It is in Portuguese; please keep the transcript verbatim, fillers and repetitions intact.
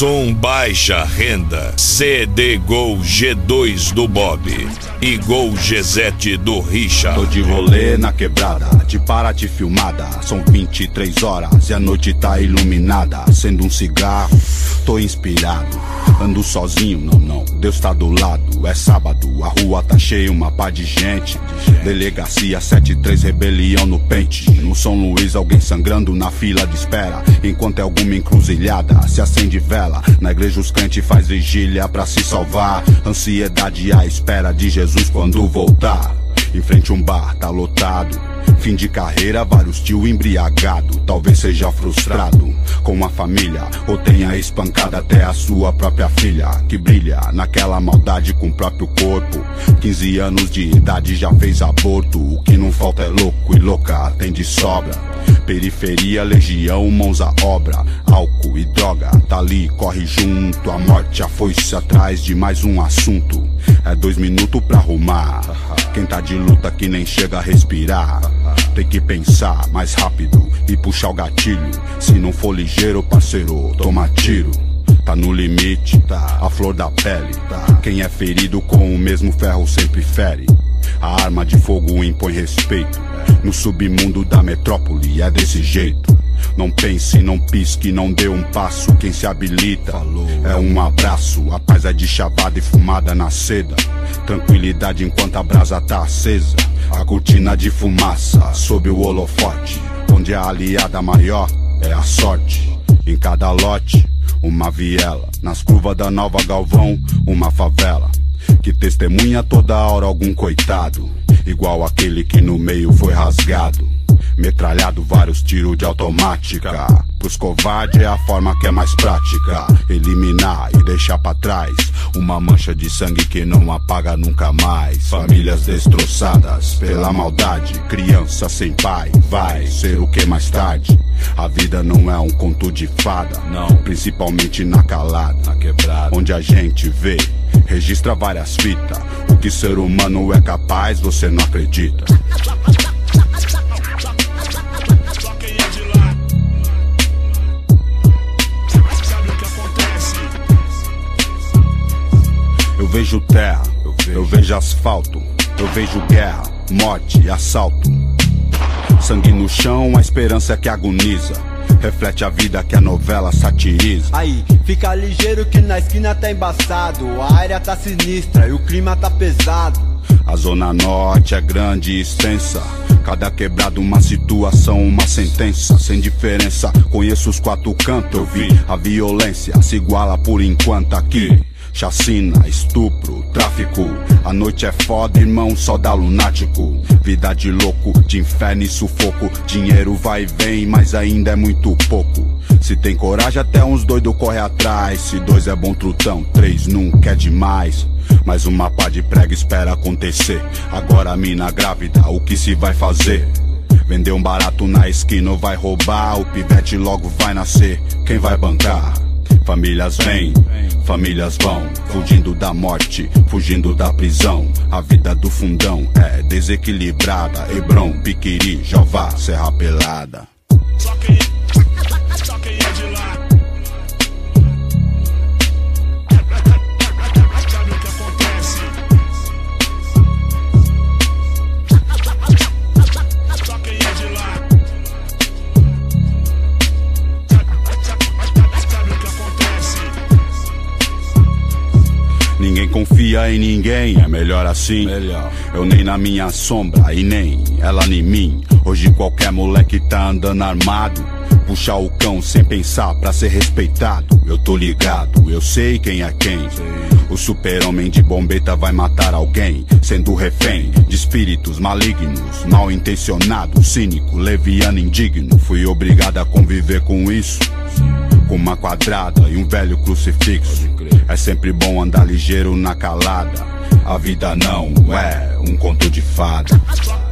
Som baixa renda. C D Gol G dois do Bob e Gol G sete do Richard. Tô de rolê na quebrada, de Paraty filmada. São vinte e três horas e a noite tá iluminada. Acendo um cigarro, tô inspirado. Ando sozinho, não, não, Deus tá do lado. É sábado, a rua tá cheia, uma pá de gente. Delegacia sete três, rebelião no pente. No São Luís, alguém sangrando na fila de espera. Enquanto é alguma encruzilhada, se acende vela. Na igreja os crentes faz vigília pra se salvar. Ansiedade à espera de Jesus quando voltar. Em frente um bar, tá lotado. Fim de carreira, vários tio embriagado. Talvez seja frustrado com a família, ou tenha espancado até a sua própria filha, que brilha naquela maldade com o próprio corpo. Quinze anos de idade já fez aborto. O que não falta é louco e louca, tem de sobra. Periferia, legião, mãos à obra. Álcool e droga, tá ali, corre junto. A morte, a foice atrás de mais um assunto. É dois minutos pra arrumar. Quem tá de luta que nem chega a respirar. Tem que pensar mais rápido e puxar o gatilho. Se não for ligeiro, parceiro, toma tiro. Tá no limite, tá, a flor da pele, tá. Quem é ferido com o mesmo ferro sempre fere. A arma de fogo impõe respeito. No submundo da metrópole é desse jeito. Não pense, não pisque, não dê um passo. Quem se habilita é um abraço. A paz é de chavada e fumada na seda. Tranquilidade enquanto a brasa tá acesa. A cortina de fumaça sob o holofote. Onde a aliada maior é a sorte. Em cada lote, uma viela. Nas curvas da Nova Galvão, uma favela. Que testemunha toda hora algum coitado. Igual aquele que no meio foi rasgado. Metralhado vários tiros de automática. Pros covardes é a forma que é mais prática. Eliminar e deixar pra trás uma mancha de sangue que não apaga nunca mais. Famílias destroçadas pela maldade. Criança sem pai, vai ser o que mais tarde. A vida não é um conto de fada, não. Principalmente na calada, na quebrada, onde a gente vê, registra várias fitas. O que ser humano é capaz, você não acredita. Eu vejo terra, eu vejo, eu vejo asfalto. Eu vejo guerra, morte e assalto. Sangue no chão, a esperança que agoniza. Reflete a vida que a novela satiriza. Aí, fica ligeiro que na esquina tá embaçado. A área tá sinistra e o clima tá pesado. A zona norte é grande e extensa. Cada quebrada uma situação, uma sentença. Sem diferença, conheço os quatro cantos. Eu vi a violência se iguala por enquanto aqui. Chacina, estupro, tráfico. A noite é foda, irmão, só dá lunático. Vida de louco, de inferno e sufoco. Dinheiro vai e vem, mas ainda é muito pouco. Se tem coragem até uns doidos corre atrás. Se dois é bom trutão, três nunca é demais. Mais uma pá de prega espera acontecer. Agora a mina grávida, o que se vai fazer? Vender um barato na esquina ou vai roubar? O pivete logo vai nascer, quem vai bancar? Famílias vêm, famílias vão, fugindo da morte, fugindo da prisão. A vida do fundão é desequilibrada. Hebron, Piquiri, Jová, Serra Pelada. Só quem, só quem é de lá sabe o que acontece. Só quem é de lá sabe o que acontece. Ninguém confia em ninguém, é melhor assim. Melhor. Eu nem na minha sombra e nem ela em mim. Hoje qualquer moleque tá andando armado. Puxar o cão sem pensar pra ser respeitado. Eu tô ligado, eu sei quem é quem. O super-homem de bombeta vai matar alguém, sendo refém de espíritos malignos, mal intencionado, cínico, leviano, indigno. Fui obrigado a conviver com isso, com uma quadrada e um velho crucifixo. É sempre bom andar ligeiro na calada. A vida não é um conto de fada.